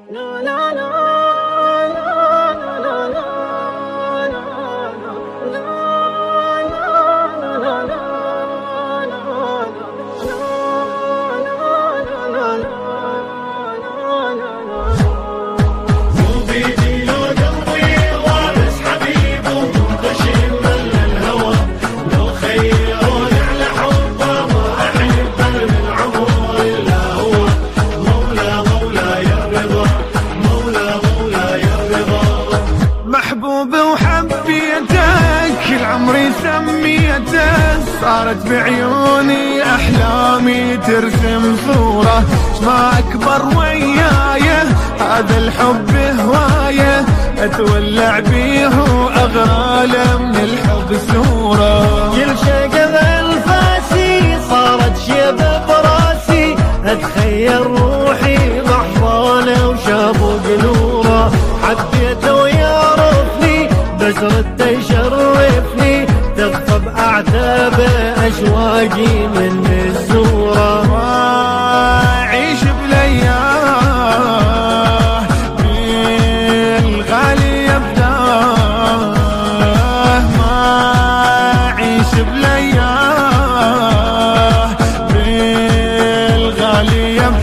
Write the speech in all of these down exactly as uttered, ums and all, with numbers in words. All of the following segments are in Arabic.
صارت بعيوني أحلامي ترسم صورة، ما أكبر وياي هذا الحب هواية، أتولع بيه وأغراله من الحب سورة. كل شقف أنفاسي صارت شيبة براسي، أتخيل روحي ضحضانة وشابوق نوره، حبيته ويعرفني بس رده يشرفني، تغفى بأعتابه أشواقي من الزورة. وأعيش بلياه بالغالي يبداه، ما أعيش بلياه بالغالي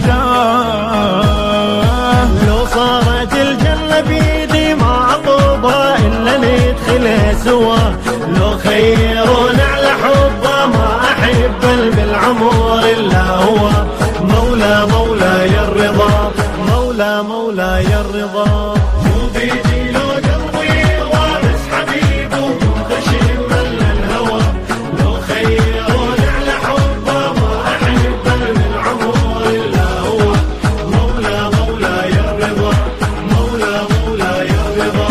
يبداه. لو صارت الجنة بيدي ما عقبها إلا ندخلها سوا، لو خيرون على حبه ما أحب بالعمر إلا هو، مولى مولا يا الرضا، مولى مولا يا الرضا. مو بيدي لو قلبي وارث حبيبه منتشر من الهوى، لو خيرون على حبه ما أحب بالعمر إلا هو، مولى مولا يا الرضا، مولى مولا يا الرضا.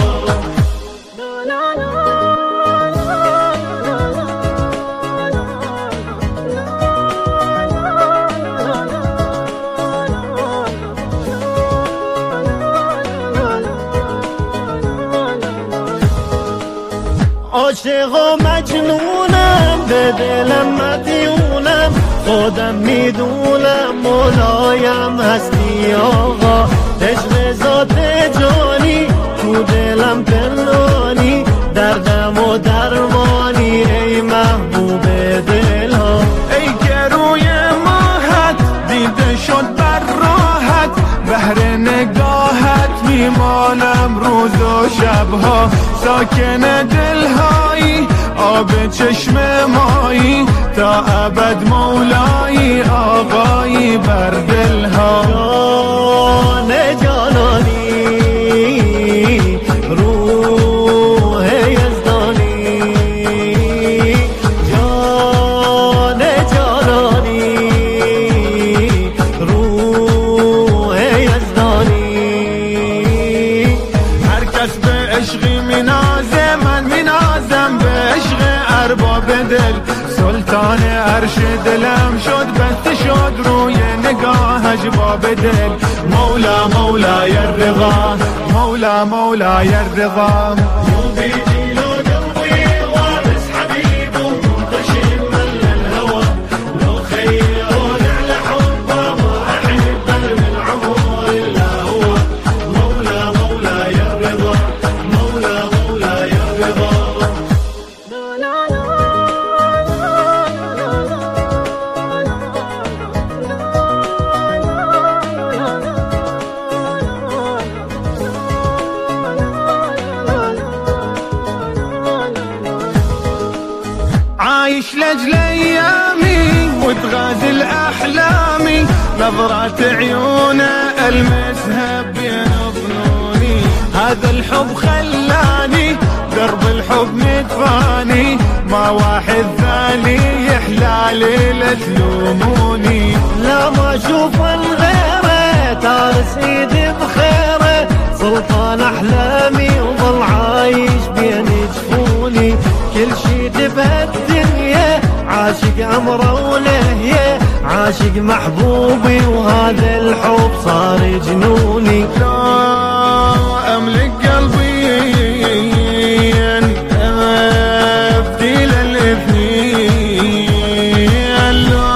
عاشق ومجنونم بده لما دیونم، خودم میدونم مولایم هستی آقا، عشق ذات جانی تو دلم پنهانی، دردم و درمانی ای محبوب دلها. ای که روی ماهت دیده شد بر راحت، بهر نگاهت میمانم روز و شبها، ساکن دلهایی آب چشم مایی، تا ابد مولایی آقایی بر دلها. جان جانانی روح یزدانی، جان جانانی روح یزدانی. هر کس به عشقی مینازه من مینازم به عشق ارباب دل، سلطان عرش دلم شد بسته شد روی نگاهش باب دل. مولا مولا یا الرضا، مولا مولا یا الرضا. مو بيدي لو قلبي وارث حبيبه منتشر من الهوى، لو خيرون على حبه ما أحب بالعمر إلا هو، مولى مولا يا الرضا، مولى مولا يا الرضا. عايش لاجل ايامي وتغازل احلامي، نظرات عيونه المسها بين ظنوني، هذا الحب خلاني درب الحب مدفاني، ما واحد ثاني يحلى ليلة تلوموني. لا ما اشوف الغيره تارس ايدي بخيره، سلطان احلامي وظل عايش بين جفوني، كل شي بهالدنيا عاشق امره ولهيه، عاشق محبوبي وهذا الحب صار جنوني. لا املك قلبي افدي للاثنين، لا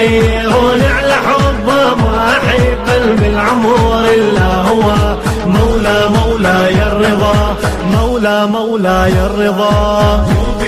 خيرون على حبه ما أحب بالعمر إلا هو. مولا مولا يا الرضا، مولا مولا يا الرضا.